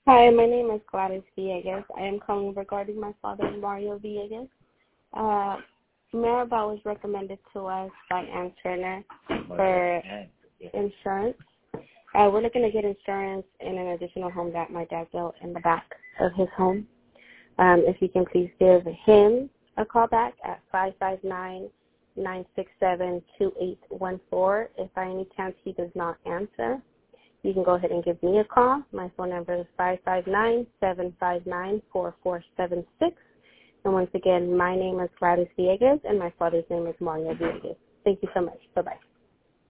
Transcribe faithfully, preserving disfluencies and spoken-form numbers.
Hi, my name is Gladys Villegas. I am calling regarding my father, Mario Villegas. Uh, Maribel was recommended to us by Ann Turner for insurance. Uh, we're looking to get insurance in an additional home that my dad built in the back of his home. Um, if you can please give him a call back at five five nine, nine six seven, two eight one four. If by any chance he does not answer, you can go ahead and give me a call. My phone number is five five nine, seven five nine, four four seven six. And once again, my name is Gladys Villegas, and my father's name is Mario Villegas. Thank you so much. Bye-bye.